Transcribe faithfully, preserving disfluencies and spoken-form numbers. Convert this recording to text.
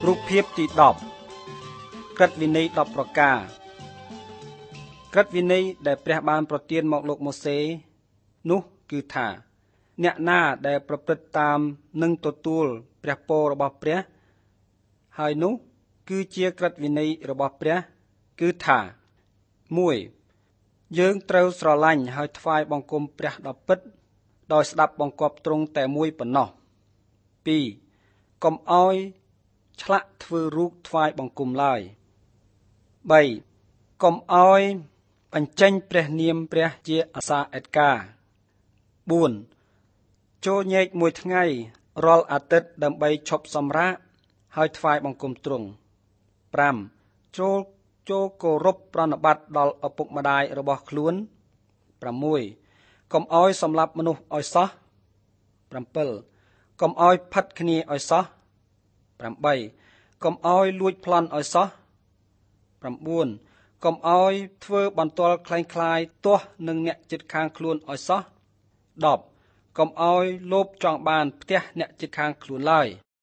រូបភាពទីដប់ក្រឹតវិន័យដប់ប្រការក្រឹតវិន័យដែលព្រះបានប្រទានមកលោកម៉ូសេនោះគឺថាអ្នកណាដែលប្រព្រឹត្តតាមនឹងទទួលព្រះពររបស់ព្រះហើយនោះគឺជាក្រឹតវិន័យរបស់ព្រះគឺថាមួយយើងត្រូវស្រឡាញ់ហើយថ្វាយបង្គំព្រះដ៏ពិតដោយស្ដាប់បង្គាប់ទ្រង់តែមួយប៉ុណ្ណោះពីរកុំឲ្យឆ្លាក់ធ្វើរូបថ្វាយបង្គំឡើយបីកុំឲ្យបញ្ចេញព្រះនាមព្រះជាអាសាអេតកាបួនចូលញែកមួយថ្ងៃរាល់អាទិត្យដើម្បីឈប់សម្រាកហើយថ្វាយបង្គំទ្រង់ប្រាំចូលចូលគោរពប្រណិប័តដល់ឪពុកម្ដាយរបស់ខ្លួនប្រាំមួយកុំឲ្យសម្លាប់មនុស្សឲ្យសោះប្រាំពិលកុំឲ្យផិតគ្នាឲ្យសោះប្រាំបីកុំឲ្យលួចប្លន់ឲ្យសោះប្រាំបួនកុំឲ្យធ្វើបន្ទាល់คล้ายៗទាស់នឹងអ្នកជិតខាងខ្លួនឲ្យសោះដប់កុំឲ្យលោភចង់បានផ្ទះអ្នកជិតខាងខ្លួនឡើយ